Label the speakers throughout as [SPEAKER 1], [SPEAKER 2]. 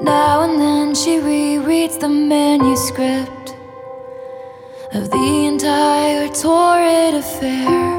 [SPEAKER 1] Now and then she rereads the manuscript of the entire torrid affair.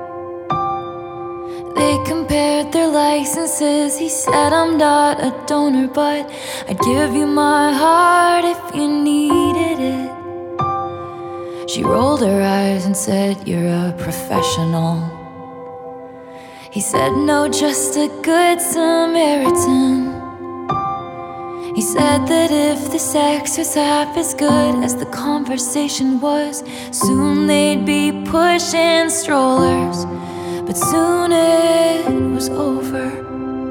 [SPEAKER 1] They compared their licenses. He said, I'm not a donor, but I'd give you my heart if you needed it. She rolled her eyes and said, you're a professional. He said, no, just a good Samaritan. He said that if the sex was half as good as the conversation was, soon they'd be pushing strollers. But soon it was over.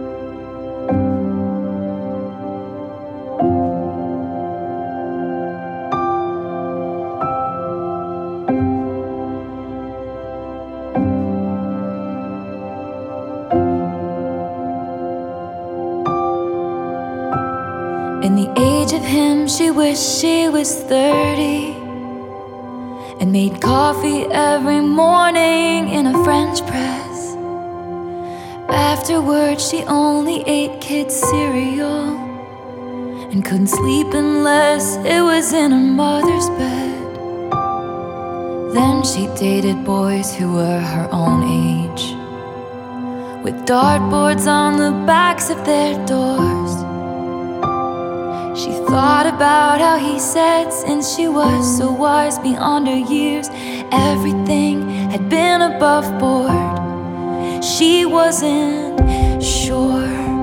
[SPEAKER 1] In the age of him, she wished she was 30 and made coffee every morning in a French press. Afterwards, she only ate kids' cereal and couldn't sleep unless it was in her mother's bed. Then she dated boys who were her own age, with dartboards on the backs of their doors. She thought about how he said, since she was so wise beyond her years, everything had been above board. She wasn't sure.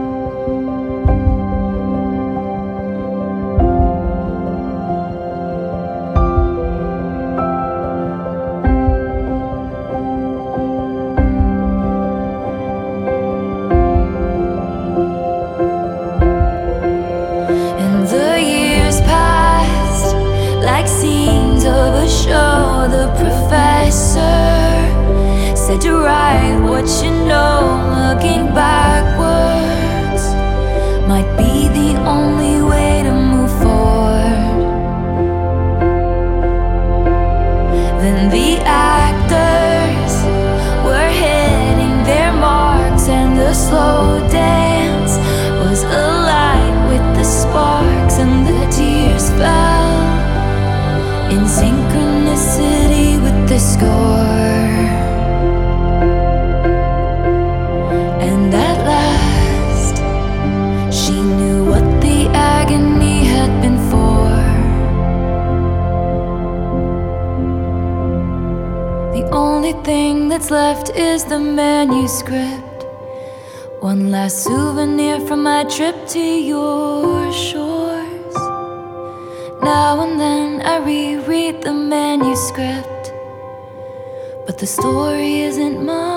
[SPEAKER 1] Like scenes of a show, the professor said to write what you know. Looking backwards might be the only way to move forward. Then the actors were hitting their marks, and the slow dance was alight with the sparks, and the tears fell in synchronicity with the score. And at last, she knew what the agony had been for. The only thing that's left is the manuscript, one last souvenir from my trip to your shores. Now and then I reread the manuscript, but the story isn't mine.